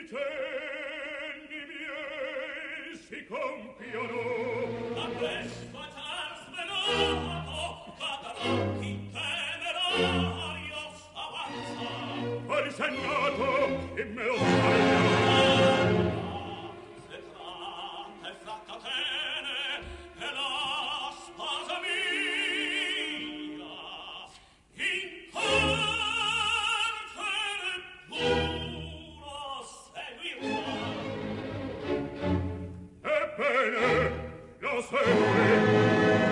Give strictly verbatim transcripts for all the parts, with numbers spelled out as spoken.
cenni miei si compiono. A questo ciar svelato cadrà chi temerario s'avanza. Qual segnato e me lo taglia. Se tratte fra catene e la sposa mia in carcere puro seguirà. Ebbene, lo segui.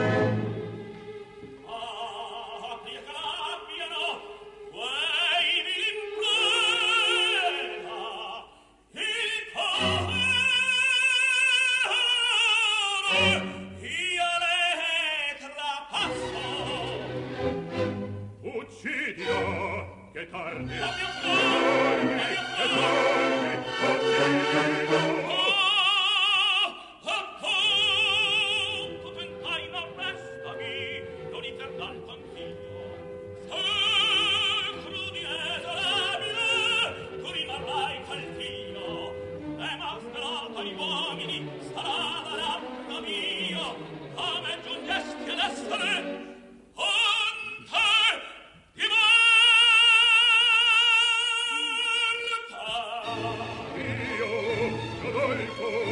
Ah, pria che l'abbiano quei vili in preda il cuore io le trapasso. Uccidilo, che tardi. La mia flor, la mia flor, Uccidilo. Io, Rodolfo,